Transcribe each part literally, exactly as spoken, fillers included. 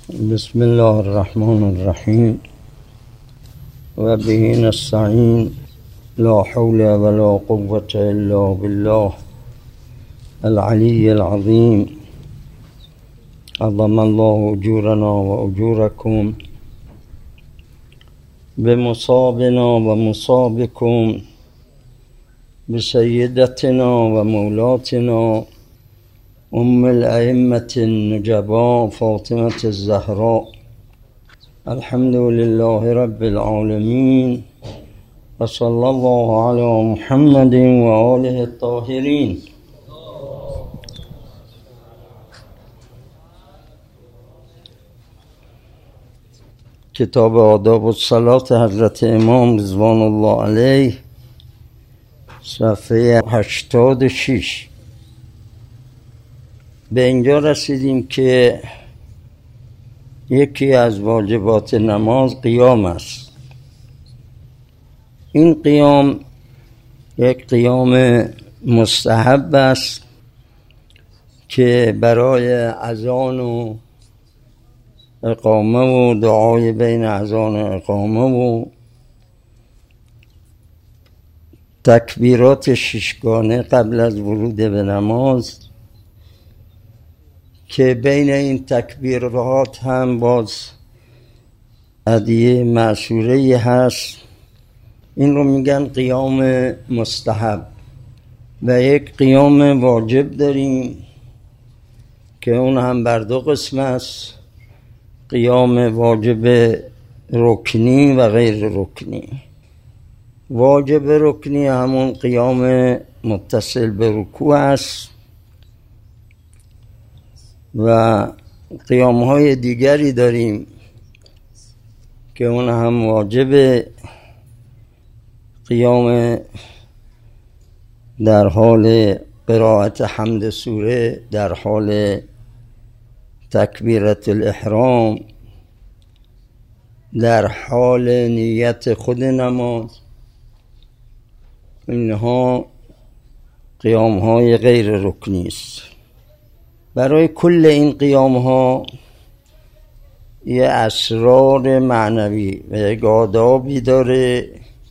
بسم الله الرحمن الرحیم و به نستعین. لا حول ولا قوة الا بالله العلی العظیم. عظم الله اجورنا و اجورکم بمصابنا و مصابکم بسیدتنا و مولاتنا ام الائمة النجباء فاطمة الزهراء. الحمد لله رب العالمين و صلی الله علی محمد و آله الطاهرین. کتاب آداب الصلاة حضرت امام رضوان الله علیه، صفحه هشتاد و شش. به اینجا رسیدیم که یکی از واجبات نماز قیام است. این قیام یک قیام مستحب است که برای اذان و اقامه و دعای بین اذان و اقامه و تکبیرات ششگانه قبل از ورود به نماز، که بین این تکبیرات هم باز ادعیه معصوره هست، این رو میگن قیام مستحب. و یک قیام واجب داریم که اون هم بر دو قسم است: قیام واجب رکنی و غیر رکنی. واجب رکنی همون قیام متصل به رکوع است و قیام های دیگری داریم که اون هم واجب، قیام در حال قرائت حمد سوره، در حال تکبیرت الاحرام، در حال نیت خود نماز. اینها قیام های غیر رکنی است. برای کل این قیام ها یه اسرار معنوی و یک آدابی داره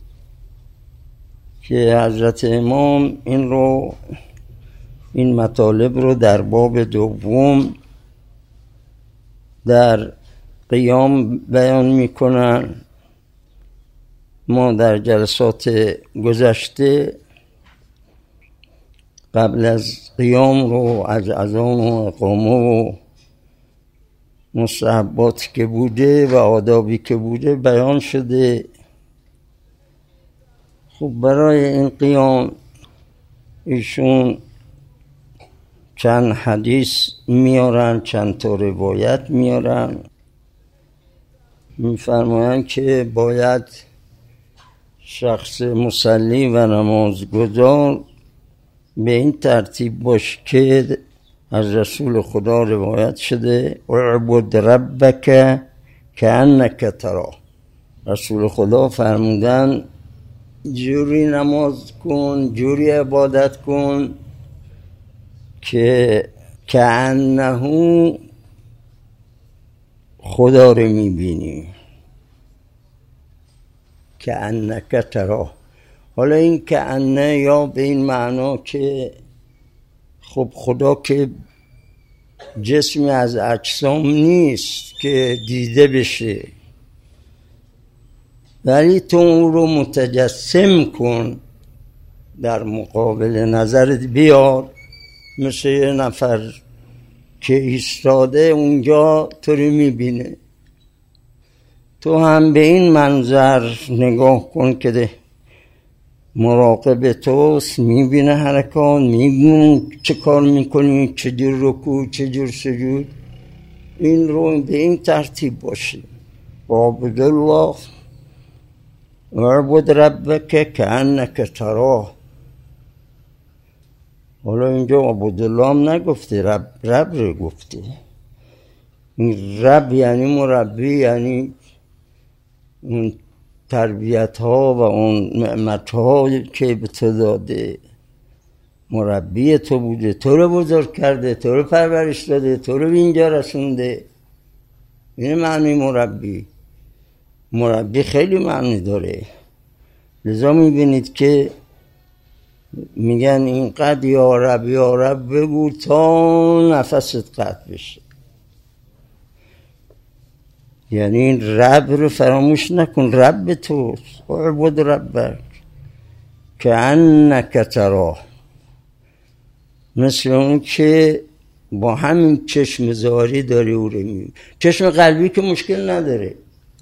که حضرت امام این رو این مطالب رو در باب دوم در قیام بیان میکنن. ما در جلسات گذشته قبل از قیام رو از اذان و اقامه و مستحباتی که بوده و آدابی که بوده بیان شده. خب برای این قیام ایشون چند حدیث میارن، چند تا روایت میارن. میفرمایند که باید شخص مصلی و نمازگزار به این ترتیب باشه که از رسول خدا روایت شده: اعبد ربک کأنک تراه. رسول خدا فرمودن جوری نماز کن، جوری عبادت کن که کأنه خدا رو میبینی، کأنک تراه. حالا این کأنه یا به این معنا که خب خدا که جسمی از اجسام نیست که دیده بشه، ولی تو اون رو متجسم کن، در مقابل نظرت بیار، مثل یه نفر که ایستاده اونجا تو رو میبینه. تو هم به این منظر نگاه کن که مراقب توست، میبینه حرکات، میبینه چه کار میکنی، چه جور رکوع، چه جور سجود. این رو به این ترتیب باشه: اعبد الله واعبد ربک کأنک تراه. حالا اینجا اعبد الله هم نگفته، رب رب رو گفته. این رب یعنی مربی، یعنی اون تربیت ها و اون نعمت ها که به تو داده. مربی تو بوده، تو رو بزرگ کرده، تو رو پرورش داده، تو رو به اینجا رسونده. این معنی مربی. مربی خیلی معنی داره. لذا میبینید که میگن اینقدر یا رب یا رب بگو تا نفست قطع بشه. یعنی این رب رو فراموش نکن، رب توست. اعبد ربک که انک تراه. مثل اون که با همین چشم ظاهری داری او رو میبینی. چشم قلبی که مشکل نداره.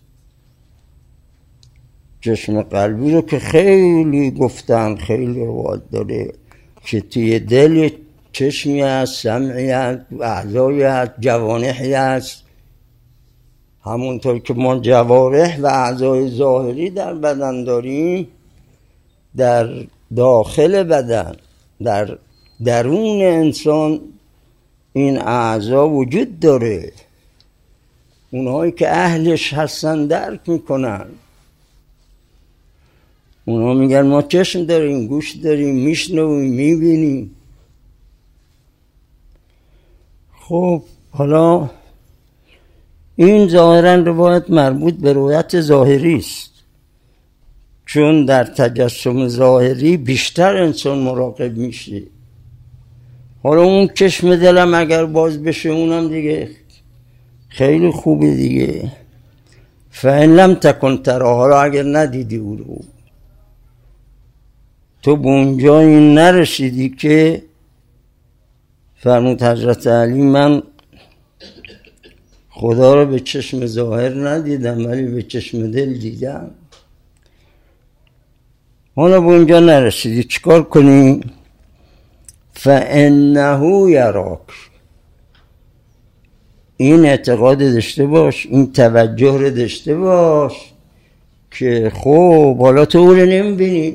چشم قلبی رو که خیلی گفتن، خیلی روایت داره که توی دل چشمی هست، سمعی هست، اعضایی هست، جوانحی هست. همونطور که ما جوارح و اعضای ظاهری در بدن داریم، در داخل بدن، در درون انسان این اعضا وجود داره. اونهایی که اهلش هستن درک میکنن. اونها میگن ما چشم داریم، گوش داریم، میشنویم، میبینیم. خب حالا این ظاهرا روایت مربوط به رویت ظاهری است، چون در تجسم ظاهری بیشتر انسان مراقب میشه. حالا اون چشم دلم اگر باز بشه اونم دیگه خیلی خوبه دیگه. فإن لم تکن تراه، حالا اگر ندیدی او رو، تو به اونجایی نرسیدی که فرمود حضرت علی من خدا رو به چشم ظاهر ندیدم ولی به چشم دل دیدم. حالا به اونجا نرسیدی چیکار کنی؟ فإنه یراک. این اعتقاد داشته باش، این توجه رو داشته باش که خب حالا تو او رو نمیبینی،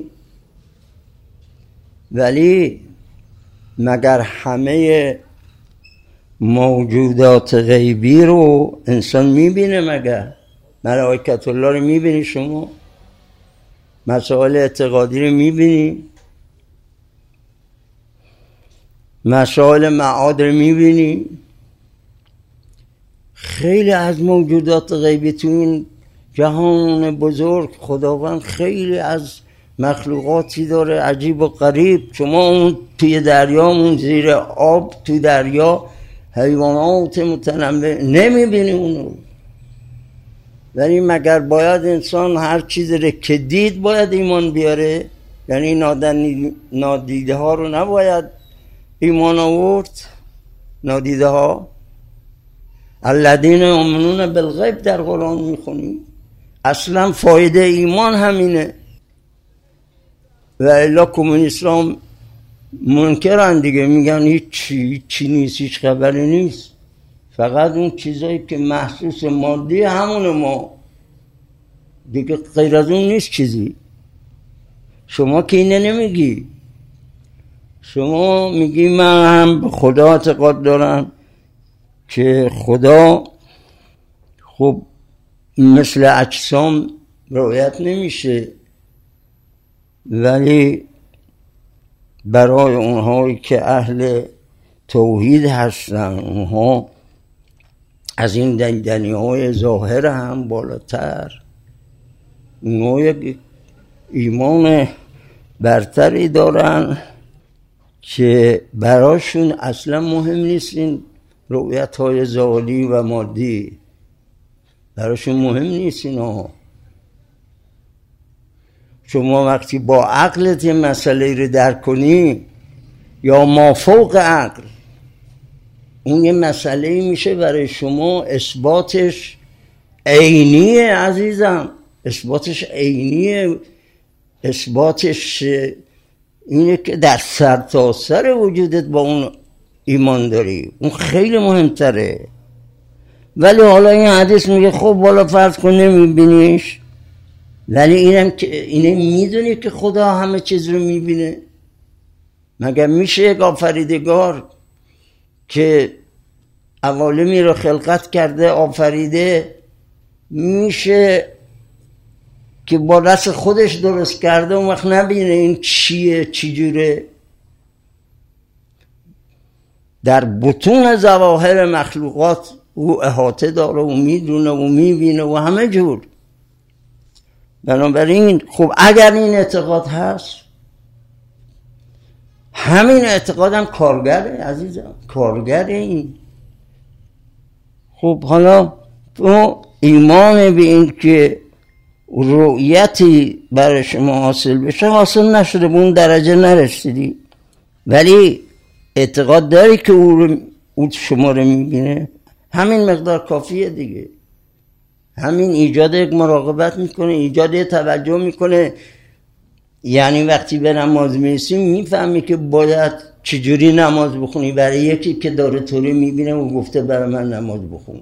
ولی مگر همه موجودات غیبی رو انسان میبینه؟ مگر ملائکت الله رو میبینی شما؟ مسائل اعتقادی رو میبینی؟ مسائل معاد رو میبینی؟ خیلی از موجودات غیبی تو این جهان بزرگ خداوند خیلی از مخلوقاتی داره عجیب و غریب. شما اون توی دریا، اون زیر آب تو دریا حیوانات متنوع نمیبینی اونو، ولی مگر باید انسان هر چیزی رو که دید باید ایمان بیاره؟ یعنی نادیده ها رو نباید ایمان آورد؟ نادیده ها الذین یؤمنون بالغیب در قرآن میخونی. اصلا فایده ایمان همینه. و الا کمونیستان منکرن دیگه، میگن هیچ چی چی نیست، هیچ خبری نیست، فقط اون چیزایی که محسوس مادی همونه ما دیگه، غیر از اون نیست چیزی. شما که اینه نمیگی، شما میگی من هم به خدا اعتقاد دارم که خدا خب مثل اجسام رؤیت نمیشه، ولی برای اونهایی که اهل توحید هستن، اونها از این دنیدنی های ظاهر هم بالاتر، اونها یک ایمان برتری دارن که براشون اصلا مهم نیست این رؤیت های ظاهری و مادی، براشون مهم نیست اینا. شما وقتی با عقلت یه مسئله رو درک کنی یا مافوق عقل، اون یه مسئله میشه برای شما اثباتش عینیه عزیزم، اثباتش عینیه، اثباتش اینه که در سرتاسر وجودت با اون ایمان داری، اون خیلی مهمتره. ولی حالا این حدیث میگه خب بالا فرض کن نمیبینیش، ولی اینم که اینه میدونی که خدا همه چیز رو میبینه. مگر میشه یک آفریدگار که عوالمی رو خلقت کرده آفریده، میشه که با دست خودش درست کرده اون وقت نبینه این چیه چی جوره؟ در بطون ظواهر مخلوقات او احاطه داره و میدونه و میبینه و همه جور. بنابراین خب اگر این اعتقاد هست، همین اعتقادم کارگره عزیزم، کارگره این. خب حالا تو ایمان به این که رؤیتی برای شما حاصل بشه حاصل نشده، به اون درجه نرسیدی، ولی اعتقاد داری که او, او شما رو میبینه، همین مقدار کافیه دیگه. همین ایجاد یک مراقبت میکنه، ایجاد یک توجه میکنه. یعنی وقتی به نماز میرسی میفهمی که باید چجوری نماز بخونی برای یکی که داره طوری میبینه و گفته برای من نماز بخون.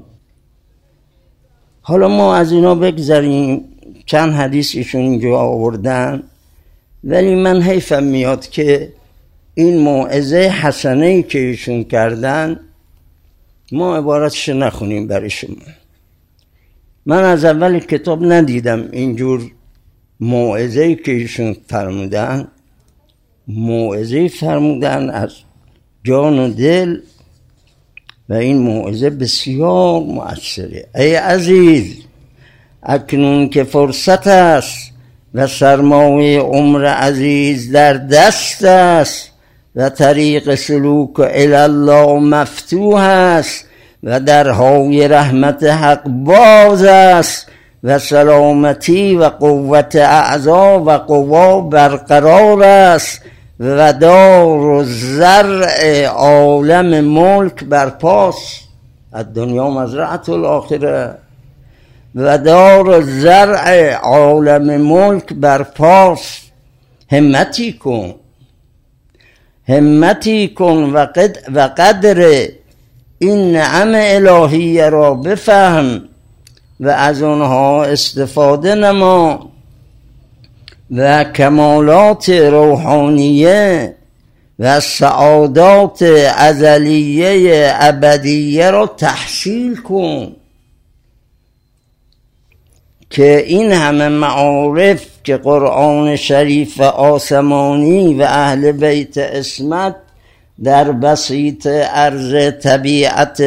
حالا ما از اینا بگذاریم، چند حدیث ایشون اینجا آوردن، ولی من حیفم میاد که این موعظه حسنه‌ای که ایشون کردن ما عبارتش نخونیم برای شما. من از اول کتاب ندیدم اینجور موعظه‌ای که ایشون فرمودن، موعظه فرمودن از جان و دل و این موعظه بسیار مؤثره. ای عزیز، اکنون که فرصت است و سرمایه عمر عزیز در دست است و طریق سلوک الی الله مفتوح است و درهای رحمت حق باز است و سلامتی و قوت اعضا و قوا برقرار است و دار و زرع عالم ملک برپاست. الدنیا مزرعة الاخره. و دار زرع عالم ملک برپاست. همتی کن، همتی کن و, قد و قدر این نعم الهی را بفهم و از آنها استفاده نما و کمالات روحانیه و سعادات ازلیه ابدیه را تحصیل کن که این همه معارف که قرآن شریف آسمانی و اهل بیت عصمت در بسیط عرض طبیعت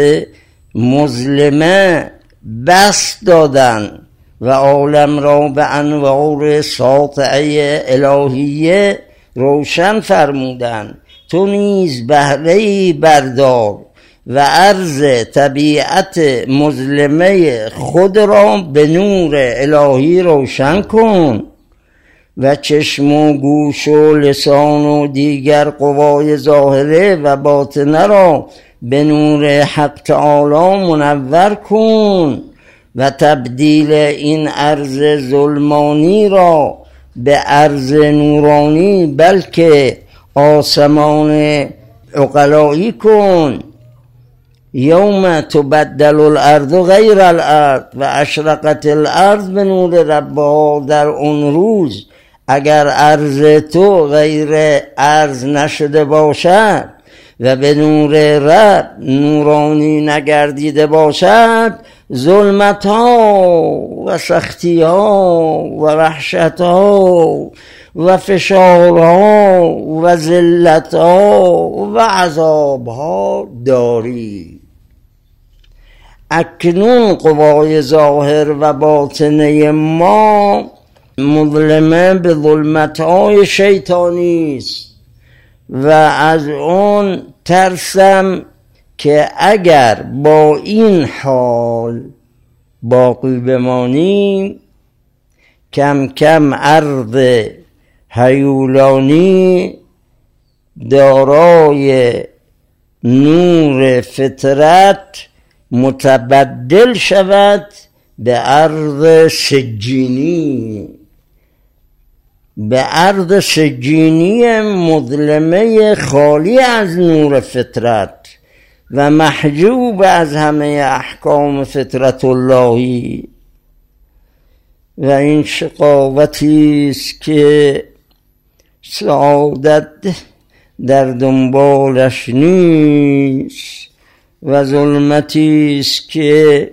مظلمه بس دادن و عالم را به انوار ساطعه الهیه روشن فرمودن، تو نیز بهره‌ای بردار و عرض طبیعت مظلمه خود را به نور الهی روشن کن و چشم و گوش و لسان و دیگر قوای ظاهره و باطنه را به نور حق تعالی منور کن و تبدیل این ارض ظلمانی را به ارض نورانی بلکه آسمان عقلایی کن. یوم تبدل الارض غیر الارض و اشرقت الارض به نور ربها. در اون روز اگر ارض تو غیر ارض نشده باشد و به نور رب نورانی نگردیده باشد، ظلمت ها و سختی ها و وحشت ها و فشار ها و ذلت ها و عذاب ها داری. اکنون قوای ظاهر و باطنه ما مظلمه به ظلمت های شیطانی است و از اون ترسم که اگر با این حال باقی بمانیم کم کم ارض هیولانی دارای نور فطرت متبدل شود به ارض سجینی، به ارض سجینی مظلمه خالی از نور فطرت و محجوب از همه احکام فطرت اللهی. و این شقاوتی است که سعادت در دنبالش نیست و ظلمتی است که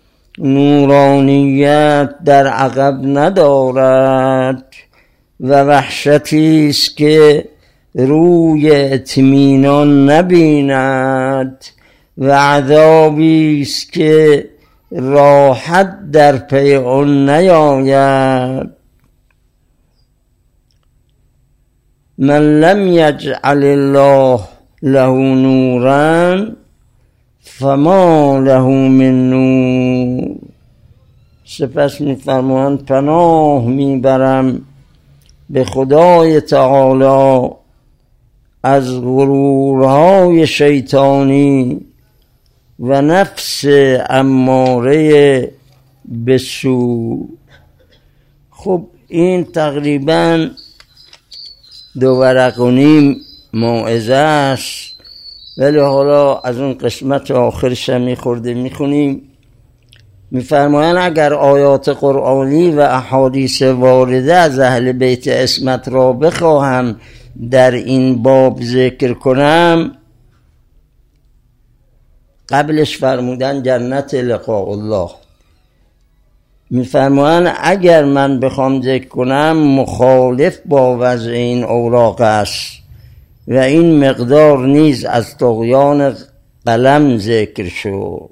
نورانیت در عقب ندارد و وحشتی است که روی اطمینان نبیند و عذابی است که راحت در پی آن نیاید. من لم یجعل الله له نورا فما له من نور. سپس می‌فرمایند پناه میبرم به خدای تعالی از غرورهای شیطانی و نفس اماره به سو. خب این تقریبا دو ورق و نیم موعظه است، ولی حالا از اون قسمت آخرش هم میخورده میخونیم. میفرمایند اگر آیات قرآنی و احادیث وارده از اهل بیت عصمت را بخواهم در این باب ذکر کنم، قبلش فرمودن جنت لقاء الله. میفرمایند اگر من بخوام ذکر کنم مخالف با وضع این اوراق است و این مقدار نیز از طغیان قلم ذکر شد.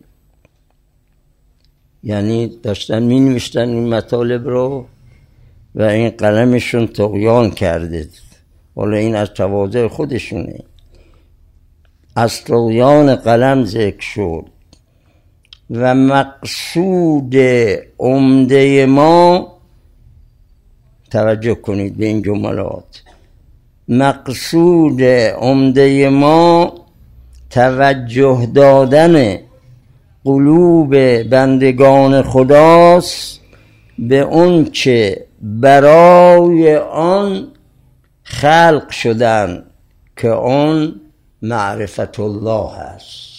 یعنی داشتن می نوشتن این مطالب رو و این قلمشون طغیان کرده. حالا این از تواضع خودشونه. از طغیان قلم ذکر شد و مقصود عمده ما، توجه کنید به این جملات، مقصود عمده ما توجه دادن قلوب بندگان خداست به اون چه برای آن خلق شدن که آن معرفت الله است،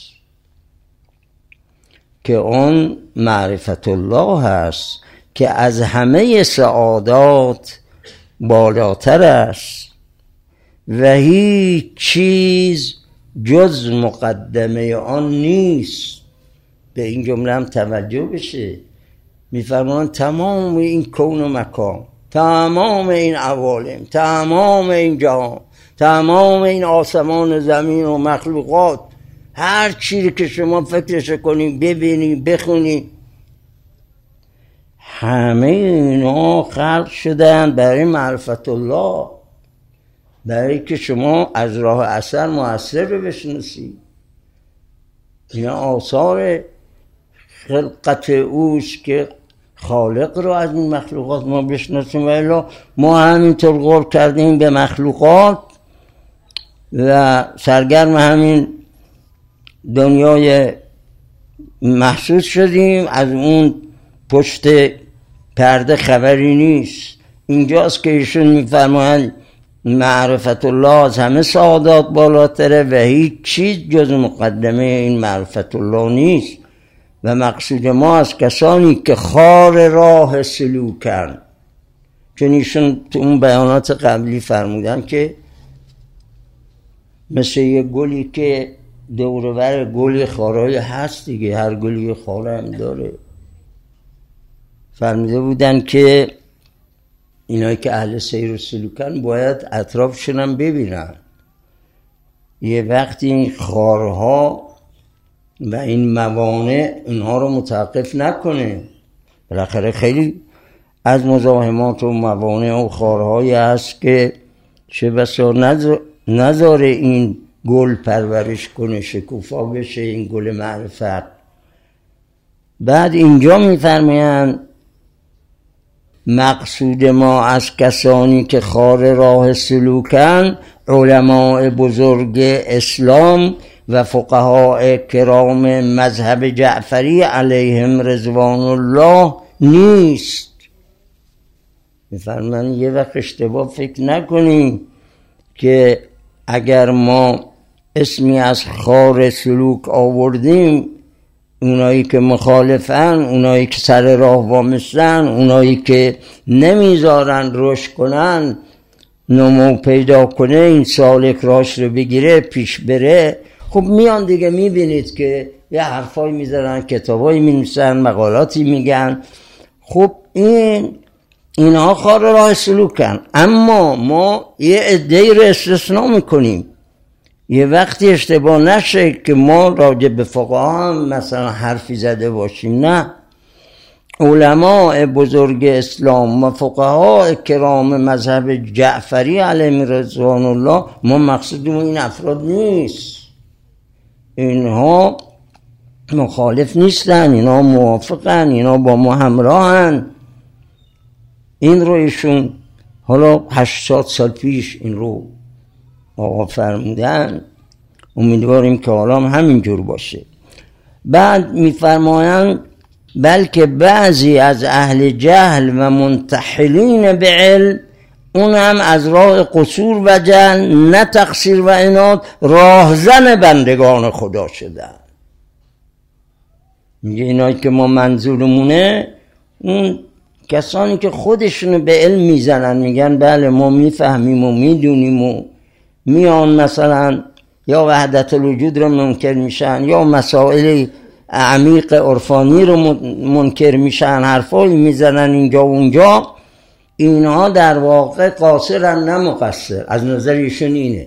که اون معرفت الله است که از همه سعادات بالاتر است و هیچ چیز جز مقدمه آن نیست. به این جمله هم توجه بشه. میفرمان تمام این کون و مکان، تمام این عوالم، تمام این جهان، تمام این آسمان و زمین و مخلوقات، هر چیزی که شما فکرش کنید، ببینید، بخونید، همه اینا خلق شدن برای معرفت الله، برای که شما از راه اثر مؤثر رو بشناسید. اینا آثار خلقت اوست که خالق رو از این مخلوقات ما بشناسیم، ولی ما همینطور غور کردیم به مخلوقات و سرگرم همین دنیای محسوس شدیم، از اون پشت پرده خبری نیست. اینجاست که ایشون میفرمایند معرفت الله از همه سعادات بالاتره و هیچ چیز جز مقدمه این معرفت الله نیست و مقصود ما از کسانی که خار راه سلوکن. چون ایشون تو اون بیانات قبلی فرمودن که مثل یه گلی که دورور گلی خارای هست دیگه، هر گلی خاره هم داره. فرموده بودن که اینایی که اهل سیر و سلوکن باید اطرافشون هم ببینن. یه وقتی این خارها و این موانع اینها رو متوقف نکنه. بالاخره خیلی از مزاحمات و موانع و خارهایی هست که چه بسا نذاره این گل پرورش کنه، شکوفا بشه این گل معرفت. بعد اینجا میفرمایند مقصود ما از کسانی که خار راه سلوکن علماء بزرگ اسلام و فقهای کرام مذهب جعفری علیهم رضوان الله نیست. میفرمایند یه وقت اشتباه فکر نکنیم که اگر ما اسمی از خار سلوک آوردیم، اونایی که مخالفن، اونایی که سر راه وامستن، اونایی که نمیذارن رشد کنن، نمو پیدا کنه، این سالک راش رو بگیره، پیش بره، خب میان دیگه میبینید که یه حرفایی میذارن، کتابایی مینویسن، مقالاتی میگن. خب این اینها خار راه سلوکن. اما ما یه عده‌ای رو استثناء میکنیم، یه وقتی اشتباه نشه که ما راجع به فقها هم مثلا حرفی زده باشیم، نه. علماء بزرگ اسلام و فقها کرام مذهب جعفری علیهم رضوان الله، ما مقصودمون این افراد نیست، اینها مخالف نیستن، اینا موافقن، اینا با ما همراهن. این رو ایشون حالا هشتاد سال پیش این رو آقا فرمودن، امیدواریم که حالا هم همینجور باشه. بعد میفرمایند بلکه بعضی از اهل جهل و منتحلین به علم، اون هم از راه قصور و جهل نه تقصیر و عناد راهزن بندگان خدا شدن. میگه اینایی که ما منظورمونه اون کسانی که خودشونو به علم میزنن، میگن بله ما میفهمیم و میدونیم و میان مثلا یا وحدت الوجود رو منکر میشن یا مسائل عمیق عرفانی رو منکر میشن، حرفایی میزنن اینجا و اونجا. اینها در واقع قاصرن نه مقصر، از نظر ایشون اینه.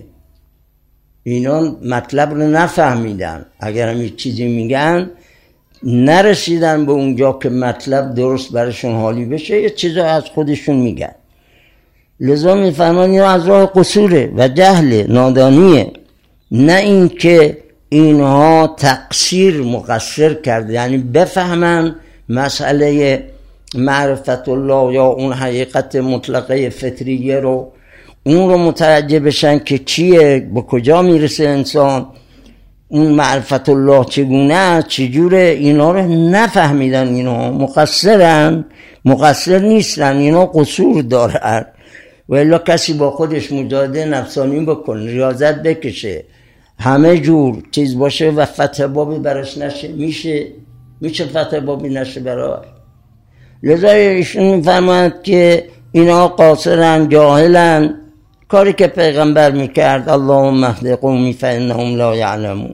اینا مطلب رو نفهمیدن، اگر هم یک چیزی میگن نرسیدن به اونجا که مطلب درست برشون حالی بشه، یه چیزا از خودشون میگن. لذا میفرمان یا از راه قصوره و جهل، نادانیه، نه این که اینها تقصیر مقصر کرده، یعنی بفهمن مسئله معرفت الله یا اون حقیقت مطلقه فطریه رو، اون رو متوجه بشن که چیه، به کجا میرسه انسان، اون معرفت الله چگونه، چجوره. اینا رو نفهمیدن، اینا مقصرن، مقصر نیستن، اینا قصور دارن. و الا کسی با خودش مجاهده نفسانی بکنه، ریاضت بکشه، همه جور چیز باشه و فتح بابی براش نشه، میشه میشه فتح بابی نشه براش. لذا ایشون میفرماید که اینا قاصرن، جاهلن، کاری که پیغمبر میکرد اللهم اهد قومی فانهم لا یعلمون،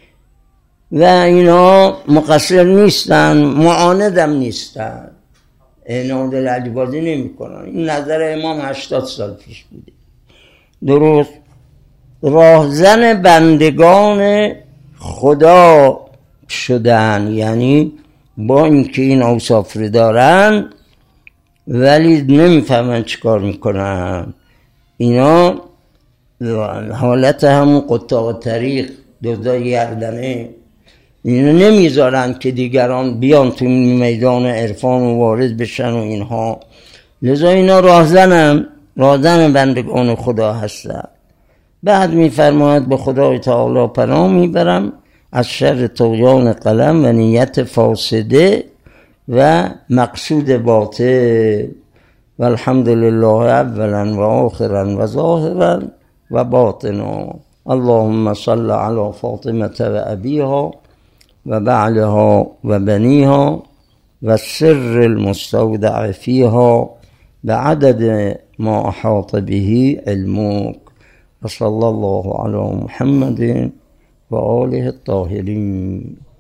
و اینا مقصر نیستن، معاندم نیستن، عناد لجبازی نمی کنن. این نظر امام هشتاد سال پیش بوده. درست راهزن بندگان خدا شدن، یعنی با اینکه این اوصاف رو دارن ولی نمیفهمن چی کار میکنن. اینا حالت همون قطاع طریق، دزدای گردنه، اینا نمیذارن که دیگران بیان تو میدان عرفان و وارد بشن و اینها. لذا اینا راهزنن، راهزن بندگان خدا هستن. بعد میفرماید به خدای تعالی پناه میبرم از شر طغیان قلم و نیت فاسده و مقصود باطل. و الحمدلله اولا و آخرا و ظاهرا و باطنا. اللهم صل علی فاطمه و ابیها و بعلها و بنیها و السر المستودع فیها بعدد ما احاط به علمك. وصلى الله على محمد و آله الطاهرین.